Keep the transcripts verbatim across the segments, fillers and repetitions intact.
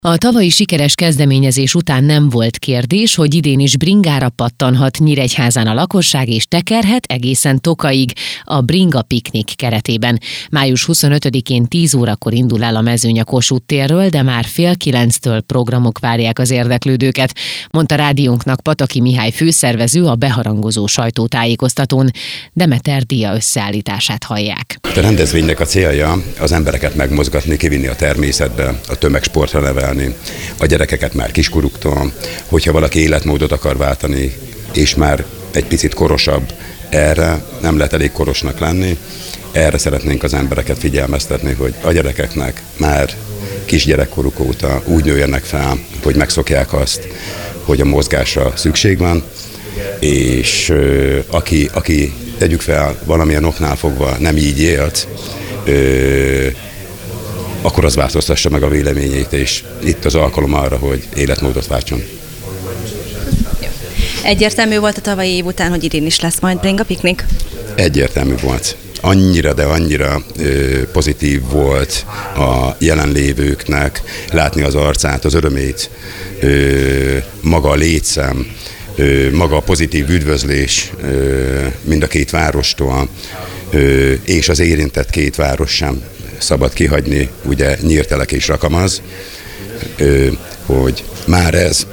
A tavalyi sikeres kezdeményezés után nem volt kérdés, hogy idén is bringára pattanhat Nyíregyházán a lakosság és tekerhet egészen Tokaig a Bringa Piknik keretében. május huszonötödikén tíz órakor indul el a mezőny a Kossuth térről, de már fél kilenctől programok várják az érdeklődőket, mondta rádiónknak Pataki Mihály főszervező a beharangozó sajtótájékoztatón. Demeter Dia összeállítását hallják. A rendezvénynek a célja az embereket megmozgatni, kivinni a természetbe, a tömegsportra nevelni, a gyerekeket már kiskorúktól, hogyha valaki életmódot akar váltani, és már egy picit korosabb, erre nem lehet elég korosnak lenni, erre szeretnénk az embereket figyelmeztetni, hogy a gyerekeknek már kisgyerekkoruk óta úgy nőjenek fel, hogy megszokják azt, hogy a mozgásra szükség van, és ö, aki, aki tegyük fel valamilyen oknál fogva nem így élt, ö, akkor az változtassa meg a véleményét, és itt az alkalom arra, hogy életmódot váltson. Egyértelmű volt a tavalyi év után, hogy idén is lesz majd Bringa Piknik? Egyértelmű volt. Annyira, de annyira ö, pozitív volt a jelenlévőknek látni az arcát, az örömét, ö, maga a létszám, ö, maga a pozitív üdvözlés ö, mind a két várostól, ö, és az érintett két város sem szabad kihagyni, ugye Nyírtelek és Rakamaz, ö, hogy már ez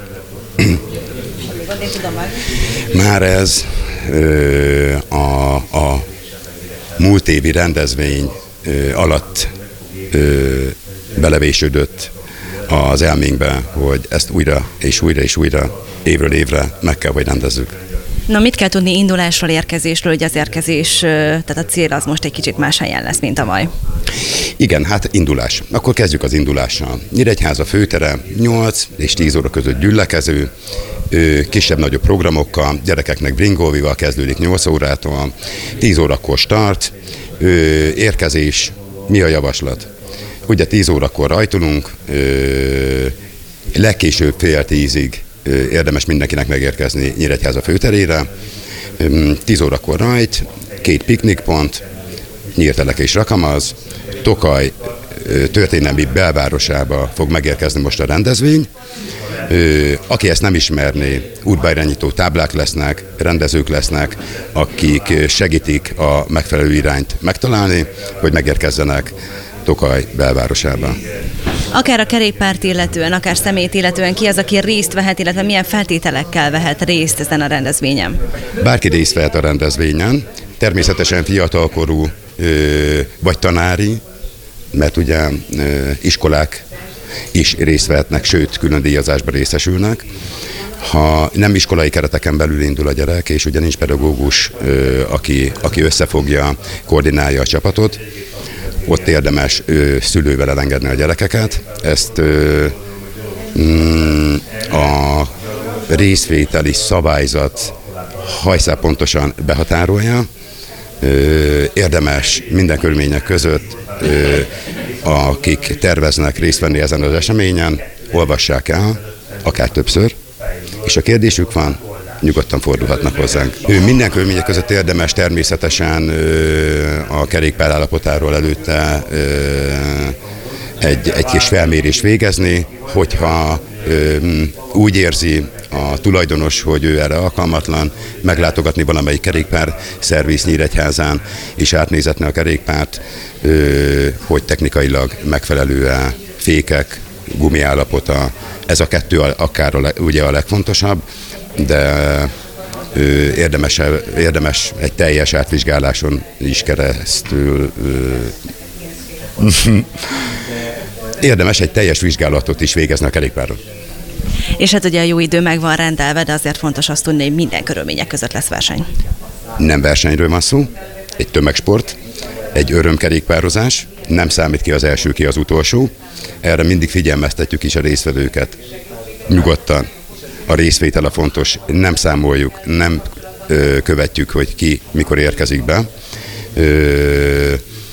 már ez ö, a, a múlt évi rendezvény ö, alatt ö, belevésődött az elménkbe, hogy ezt újra és újra és újra évről évre meg kell, hogy rendezzük. Na, mit kell tudni indulásról, érkezésről, hogy az érkezés, tehát a cél az most egy kicsit más helyen lesz, mint tavaly? Igen, hát indulás. Akkor kezdjük az indulással. Nyíregyháza főtere nyolc és tíz óra között gyülekező, kisebb-nagyobb programokkal, gyerekeknek bringóvival kezdődik nyolc órától, tíz órakor start, érkezés, mi a javaslat? Ugye tíz órakor rajtolunk, legkésőbb fél tízig érdemes mindenkinek megérkezni Nyíregyháza főterére, tíz órakor rajt, két piknikpont, Nyírtelek és Rakamaz, Tokaj történelmi belvárosába fog megérkezni most a rendezvény. Aki ezt nem ismerné, útbairányító táblák lesznek, rendezők lesznek, akik segítik a megfelelő irányt megtalálni, hogy megérkezzenek Tokaj belvárosába. Akár a kerékpárt illetően, akár személyt illetően ki az, aki részt vehet, illetve milyen feltételekkel vehet részt ezen a rendezvényen? Bárki részt vehet a rendezvényen, természetesen fiatalkorú vagy tanári, mert ugye iskolák is részt vehetnek, sőt, külön díjazásban részesülnek. Ha nem iskolai kereteken belül indul a gyerek, és ugye nincs pedagógus, aki, aki összefogja, koordinálja a csapatot, ott érdemes szülővel elengedni a gyerekeket. Ezt a részvételi szabályzat hajszál pontosan behatárolja. Érdemes minden körülmények között, akik terveznek részt venni ezen az eseményen, olvassák el, akár többször, és a kérdésük van, nyugodtan fordulhatnak hozzánk. Minden körülmények között érdemes természetesen a kerékpár állapotáról előtte egy, egy kis felmérést végezni, hogyha úgy érzi a tulajdonos, hogy ő erre alkalmatlan, meglátogatni valamelyik kerékpár szerviz Nyíregyházán, és átnézetni a kerékpárt, hogy technikailag megfelelő-e fékek, gumi állapota. Ez a kettő akár a, ugye a legfontosabb, de érdemes, érdemes egy teljes átvizsgáláson is keresztül érdemes egy teljes vizsgálatot is végezni a kerékpáron. És hát ugye a jó idő meg van rendelve, de azért fontos azt tudni, hogy minden körülmények között lesz verseny. Nem versenyről van szó, egy tömegsport, egy örömkerékpározás, nem számít ki az első, ki az utolsó. Erre mindig figyelmeztetjük is a résztvevőket. Nyugodtan. A részvétel a fontos, nem számoljuk, nem ö, követjük, hogy ki mikor érkezik be. Ö,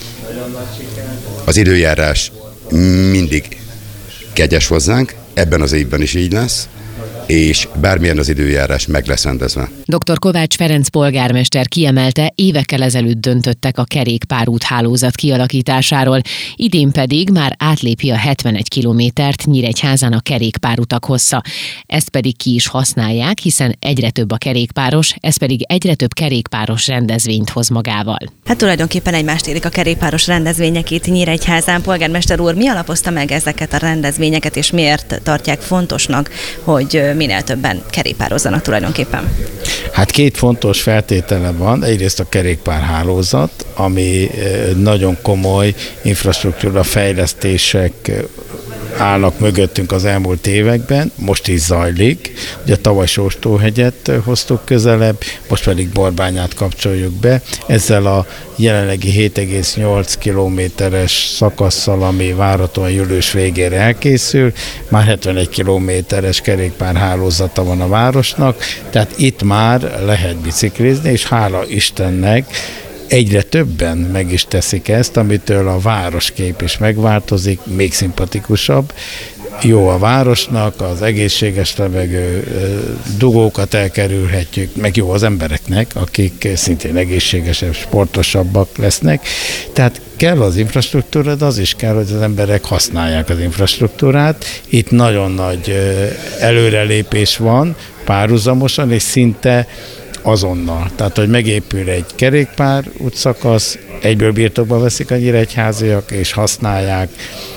az időjárás mindig kegyes hozzánk, ebben az évben is így lesz. és bármilyen az időjárás, meg lesz rendezve. doktor Kovács Ferenc polgármester kiemelte, évekkel ezelőtt döntöttek a kerékpárút hálózat kialakításáról, idén pedig már átlépi a hetvenegy kilométert Nyíregyházán a kerékpárutak hossza. Ezt pedig ki is használják, hiszen egyre több a kerékpáros, ez pedig egyre több kerékpáros rendezvényt hoz magával. Hát tulajdonképpen egymást érik a kerékpáros rendezvények itt Nyíregyházán. Polgármester úr, mi alapozta meg ezeket a rendezvényeket, és miért tartják fontosnak, hogy minél többen kerékpározzanak tulajdonképpen? Hát két fontos feltétele van. Egyrészt a kerékpárhálózat, ami nagyon komoly infrastruktúra fejlesztések állnak mögöttünk az elmúlt években, most is zajlik. Ugye tavaly Sóstóhegyet hoztuk közelebb, most pedig Borbányát kapcsoljuk be. Ezzel a jelenlegi hét egész nyolc kilométeres szakasszal, ami várhatóan július végére elkészül, már hetvenegy kilométeres kerékpárhálózata van a városnak, tehát itt már lehet biciklizni, és hála Istennek egyre többen meg is teszik ezt, amitől a városkép is megváltozik, még szimpatikusabb. Jó a városnak, az egészséges levegő, dugókat elkerülhetjük, meg jó az embereknek, akik szintén egészségesebb, sportosabbak lesznek. Tehát kell az infrastruktúra, de az is kell, hogy az emberek használják az infrastruktúrát. Itt nagyon nagy előrelépés van párhuzamosan, és szinte azonnal. Tehát, hogy megépül egy kerékpár útszakasz, egyből birtokba veszik a nyíregyháziak, és használják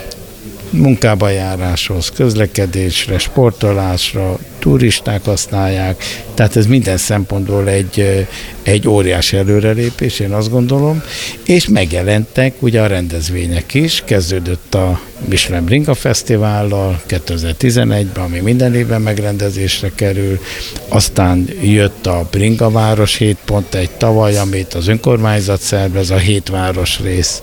munkába járáshoz, közlekedésre, sportolásra, turisták használják, tehát ez minden szempontból egy, egy óriási előrelépés, én azt gondolom, és megjelentek ugye a rendezvények is, kezdődött a Michelin Bringa Fesztivállal kétezer-tizenegyben, ami minden évben megrendezésre kerül, aztán jött a Bringa Város hét pont egy tavaly, amit az önkormányzat szervez, a hét városrész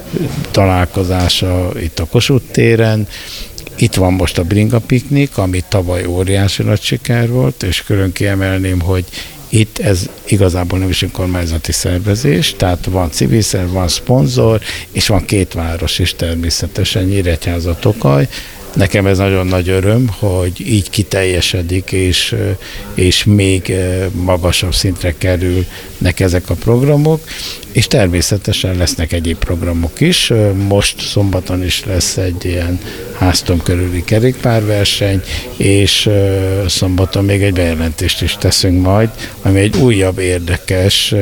találkozása itt a Kossuth téren. Itt van most a Bringa Piknik, ami tavaly óriási nagy siker volt, és külön kiemelném, hogy itt ez igazából nem is önkormányzati szervezés, tehát van civil szerv, van szponzor, és van két város is természetesen, Nyíregyháza, Tokaj. Nekem ez nagyon nagy öröm, hogy így kiteljesedik, és, és még magasabb szintre kerülnek ezek a programok, és természetesen lesznek egyéb programok is. Most szombaton is lesz egy ilyen háztom körüli kerékpárverseny, és szombaton még egy bejelentést is teszünk majd, ami egy újabb érdekes,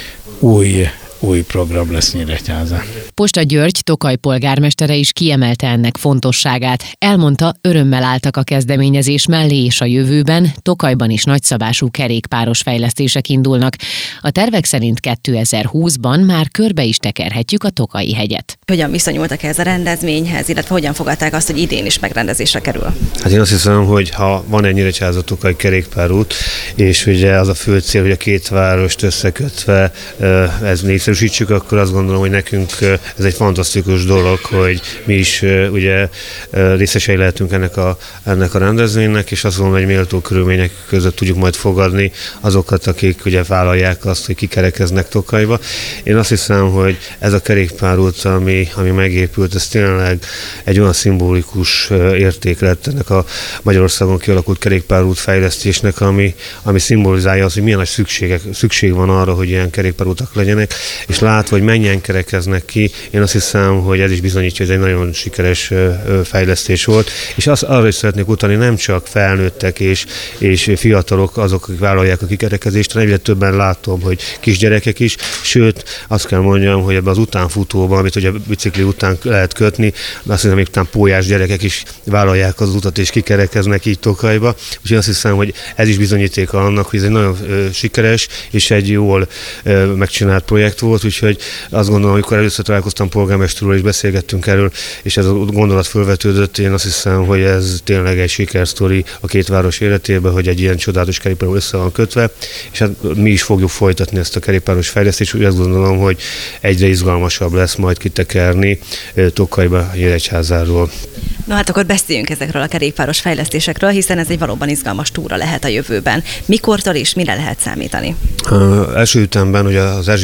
új új program lesz Nyíregyházán. Posta György, Tokaj polgármestere is kiemelte ennek fontosságát. Elmondta, örömmel álltak a kezdeményezés mellé, és a jövőben Tokajban is nagyszabású kerékpáros fejlesztések indulnak. A tervek szerint kétezer-húszban már körbe is tekerhetjük a Tokaji hegyet. Hogyan viszonyultak ez a rendezvényhez, illetve hogyan fogadták azt, hogy idén is megrendezésre kerül? Hát én azt hiszem, hogy ha van egy Nyíregyháza Tokaj kerékpárút, és ugye az a fő cél, hogy a két várost összekötve ez népszerűsítsük, akkor azt gondolom, hogy nekünk ez egy fantasztikus dolog, hogy mi is ugye részesei lehetünk ennek a, ennek a rendezvénynek, és azt gondolom, hogy méltó körülmények között tudjuk majd fogadni azokat, akik ugye vállalják azt, hogy kikerekeznek Tokajba. Én azt hiszem, hogy ez a kerékpárút, ami, ami megépült, ez tényleg egy olyan szimbolikus érték lett ennek a Magyarországon kialakult kerékpárút fejlesztésnek, ami, ami szimbolizálja azt, hogy milyen nagy szükségek, szükség van arra, hogy ilyen kerékpárútak legyenek, és látva, hogy mennyien kerekeznek ki, én azt hiszem, hogy ez is bizonyítja, hogy ez egy nagyon sikeres fejlesztés volt, és azt, arra is szeretnék utalni, nem csak felnőttek és, és fiatalok azok, akik vállalják a kikerekezést, hanem egyre többen látom, hogy kisgyerekek is, sőt, azt kell mondjam, hogy ebben az utánfutóban, amit ugye bicikli után lehet kötni, azt hiszem, még után pólyás gyerekek is vállalják az utat és kikerekeznek így Tokajba, úgyhogy azt hiszem, hogy ez is bizonyítéka annak, hogy ez egy nagyon ö, sikeres és egy jól ö, megcsinált projekt volt, úgyhogy azt gondolom, amikor először találkoztam polgármesterről és beszélgettünk erről, és ez a gondolat fölvetődött, én azt hiszem, hogy ez tényleg egy sikersztori a két város életében, hogy egy ilyen csodálatos kerékpárral össze van kötve, és hát mi is fogjuk folytatni ezt a kerékpáros fejlesztést, úgy azt gondolom, hogy egyre izgalmasabb lesz majd kitekerni Tokajba, Nyíregyházáról. No hát akkor beszéljünk ezekről a kerékpáros fejlesztésekről, hiszen ez egy valóban izgalmas túra lehet a jövőben. Mikortól és mire lehet számítani? Uh, első ütemben ugye az Erzsébet királynő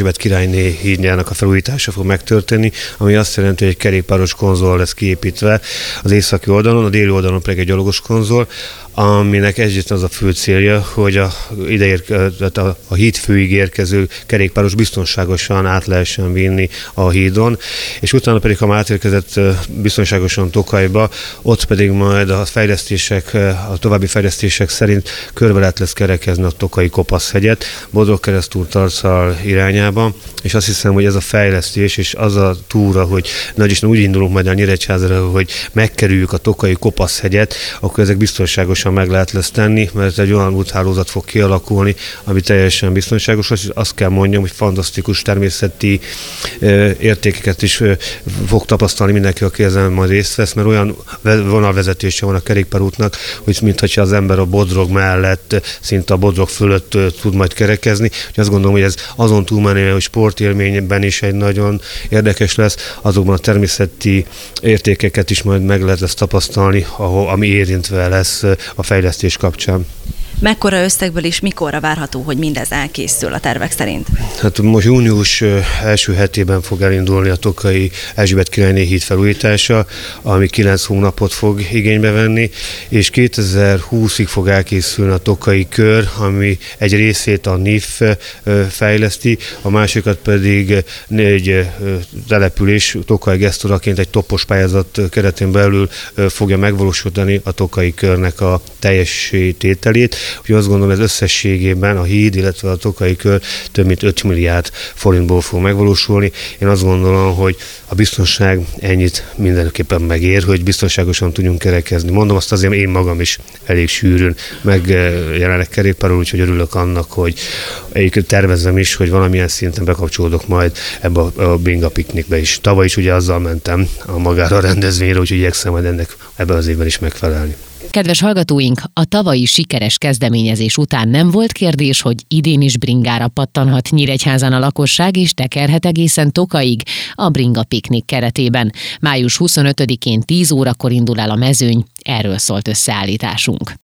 Királyné hídjának a felújítása fog megtörténni, ami azt jelenti, hogy egy kerékpáros konzol lesz kiépítve az északi oldalon, a déli oldalon pedig egy gyalogos konzol, aminek egyébként az a fő célja, hogy a, ideér, a, a híd főig érkező kerékpáros biztonságosan át lehessen vinni a hídon, és utána pedig, ha már átérkezett biztonságosan Tokajba, ott pedig majd a fejlesztések, a további fejlesztések szerint körbe lehet lesz kerekezni a Tokaji Kopaszhegyet, Bodrogkeresztúr Tarcal irányába, és azt hiszem, hogy ez a fejlesztés és az a túra, hogy nagy Isten úgy indulunk majd a Nyíregyházra, hogy megkerüljük a Tokaji Kopaszhegyet, akkor ezek biztonságosan meg lehet lesz tenni, mert egy olyan úthálózat fog kialakulni, ami teljesen biztonságos. Azt kell mondjam, hogy fantasztikus természeti ö, értékeket is ö, fog tapasztalni mindenki, aki ezen majd részt vesz, mert olyan vonalvezetése van a kerékpárútnak, hogy mintha az ember a Bodrog mellett, szinte a Bodrog fölött ö, tud majd kerekezni. Úgyhogy azt gondolom, hogy ez azon túlmenően, hogy sportélményben is egy nagyon érdekes lesz, azokban a természeti értékeket is majd meg lehet lesz tapasztalni, ahol, ami érintve lesz a fejlesztés kapcsán. Mekkora összegből is mikorra várható, hogy mindez elkészül a tervek szerint? Hát most június első hetében fog elindulni a Tokaji Erzsébet királyné híd felújítása, ami kilenc hónapot fog igénybe venni, és kétezer-húszig fog elkészülni a Tokaji kör, ami egy részét a en i ef fejleszti, a másikat pedig egy település Tokaji gesztoraként egy toppos pályázat keretén belül fogja megvalósítani a Tokaji körnek a teljes tételét. Úgyhogy azt gondolom, ez összességében a híd, illetve a Tokaji kör több mint öt milliárd forintból fog megvalósulni. Én azt gondolom, hogy a biztonság ennyit mindenképpen megér, hogy biztonságosan tudjunk kerekezni. Mondom azt azért, én magam is elég sűrűn megjelenek kerékpárról, úgyhogy örülök annak, hogy egyébként tervezem is, hogy valamilyen szinten bekapcsolódok majd ebbe a Bringa piknikbe is. Tavaly is ugye azzal mentem a magára a rendezvényre, úgyhogy igyekszem majd ennek ebben az évben is megfelelni. Kedves hallgatóink, a tavalyi sikeres kezdeményezés után nem volt kérdés, hogy idén is bringára pattanhat Nyíregyházán a lakosság, és tekerhet egészen Tokajig a Bringa piknik keretében. május huszonötödikén tíz órakor indul el a mezőny, erről szólt összeállításunk.